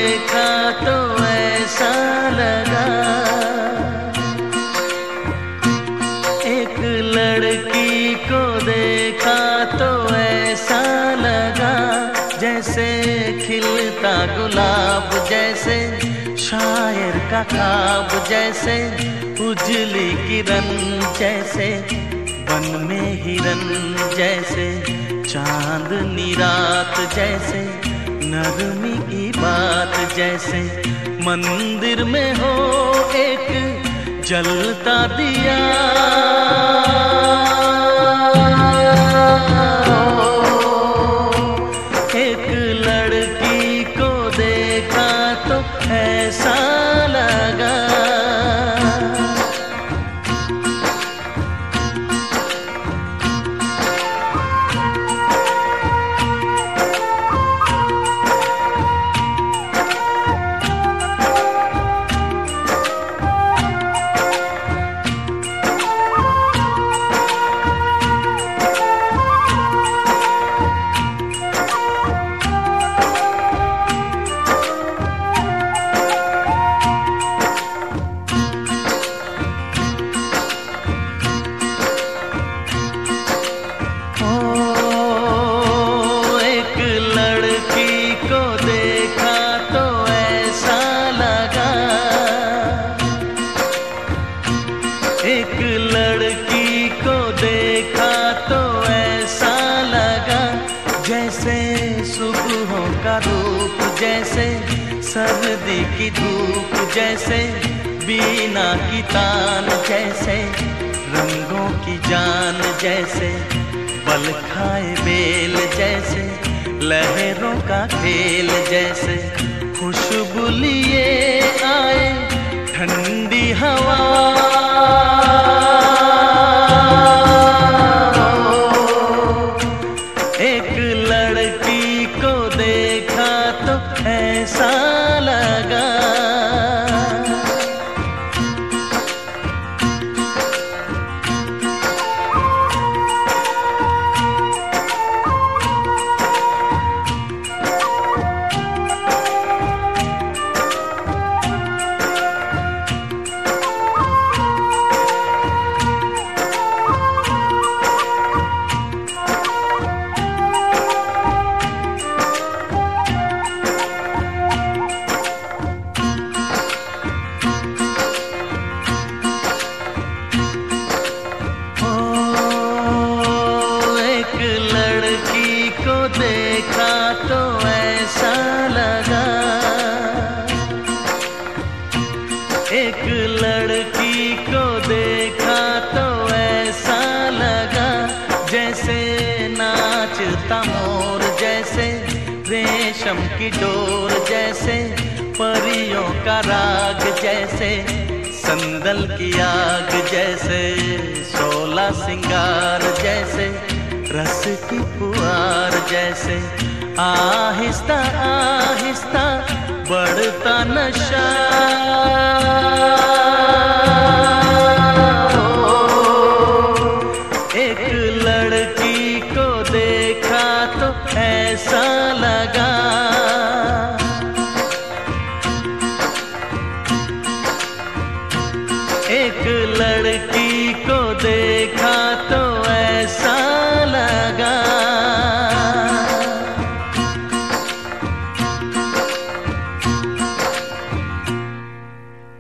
देखा तो ऐसा लगा, एक लड़की को देखा तो ऐसा लगा, जैसे खिलता गुलाब, जैसे शायर का ख्वाब, जैसे उजली किरण, जैसे वन में हिरन, जैसे चांदनी रात, जैसे नरमी की बात, जैसे मंदिर में हो एक जलता दिया। एक लड़की को देखा तो ऐसा लगा। एक लड़की को देखा तो ऐसा लगा, जैसे सुबहों का रूप, जैसे सर्दी की धूप, जैसे बीना की तान, जैसे रंगों की जान, जैसे बल खाए बेल, जैसे लहरों का खेल, जैसे खुशबू लिए आए ठंडी हवा। एक लड़की को देखा तो ऐसा लगा। देखा तो ऐसा लगा, एक लड़की को देखा तो ऐसा लगा, जैसे नाचता मोर, जैसे रेशम की डोर, जैसे परियों का राग, जैसे संदल की आग, जैसे शोला सिंगार, जैसे रस की पुआर, जैसे आहिस्ता आहिस्ता बढ़ता नशा। एक लड़की को देखा तो ऐसा लगा, एक लड़की को देखा तो